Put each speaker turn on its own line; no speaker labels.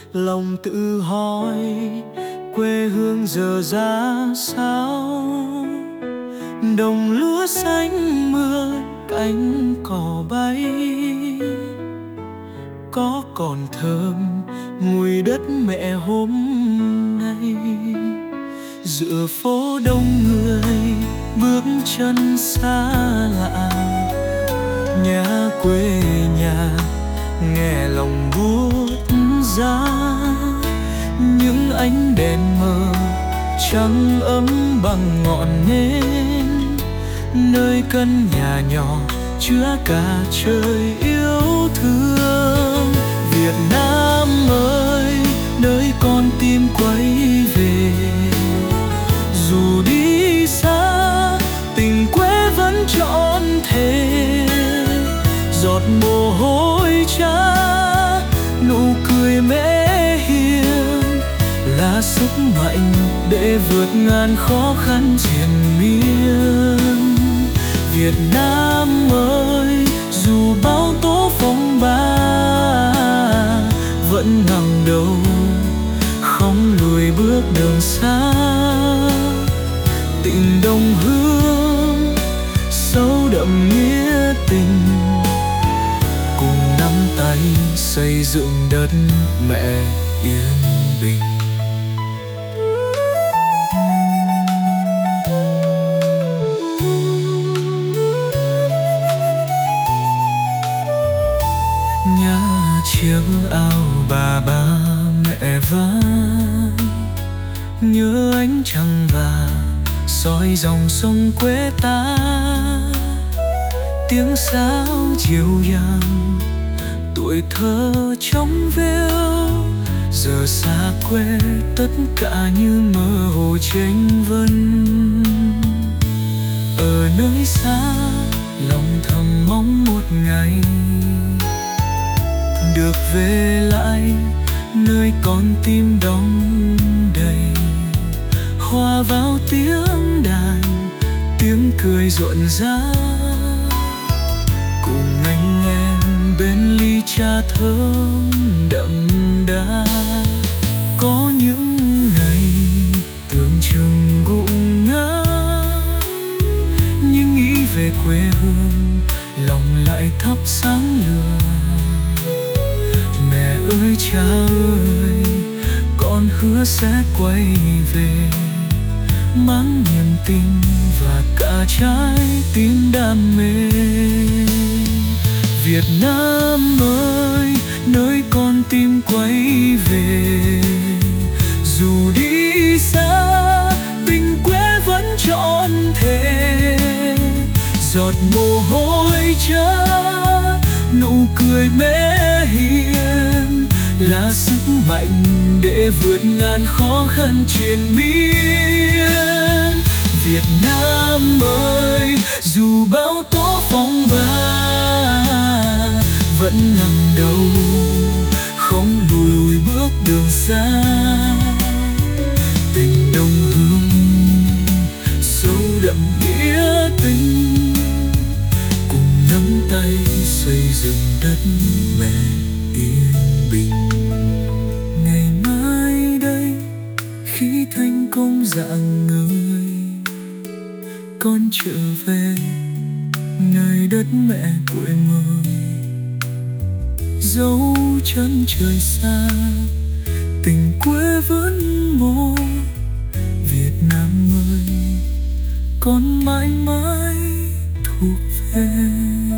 lòng tự hỏi quê hương giờ ra sao. Đồng lúa xanh mưa cánh cỏ bay, có còn thơm mùi đất mẹ hôm nay. Giữa phố đông người bước chân xa lạ, nhà quê nhà nghe lòng buốt giá. Những ánh đèn mờ trắng ấm bằng ngọn nến, nơi căn nhà nhỏ chứa cả trời yêu thương. Việt Nam ơi, nơi con tim quay về, dù đi xa tình quê vẫn trọn thề. Giọt mồ hôi cha, nụ cười mẹ hiền là sức mạnh để vượt ngàn khó khăn triền miên. Việt Nam ơi, dù bao tố phong ba vẫn ngẩng đầu không lùi bước đường xa. Tình đồng hương sâu đậm nghĩa tình, cùng nắm tay xây dựng đất mẹ yên bình. Nhà chiếc áo bà mẹ vang, nhớ ánh trăng vàng soi dòng sông quê ta. Tiếng sáo chiều vang tuổi thơ trong veo, giờ xa quê tất cả như mơ hồ chênh vân. Ở nơi xa lòng thầm mong một ngày được về lại nơi con tim đong đầy. Hòa vào tiếng đàn, tiếng cười rộn rã, cùng anh em bên ly trà thơm đậm đà. Có những ngày tưởng chừng gụng ngã, nhưng nghĩ về quê hương lòng lại thắp sáng lửa. Mẹ ơi cha ơi, con hứa sẽ quay về, mang niềm tin và cả trái tim đam mê. Việt Nam ơi, nơi con tim quay về, dù đi xa tình quê vẫn trọn thề. Giọt mồ hôi cha, nụ cười mẹ hiền là sức mạnh để vượt ngàn khó khăn triền miên. Việt Nam ơi, dù bao tố phong ba vẫn ngẩng đầu không lùi bước đường xa. Tình đồng hương sâu đậm nghĩa tình, cùng nắm tay xây dựng đất mẹ yên bình. Ngày mai đây khi thành công dạng người, con trở về nơi đất mẹ quê người. Dấu chân trời xa, tình quê vẫn mô. Việt Nam ơi, con mãi mãi thuộc về.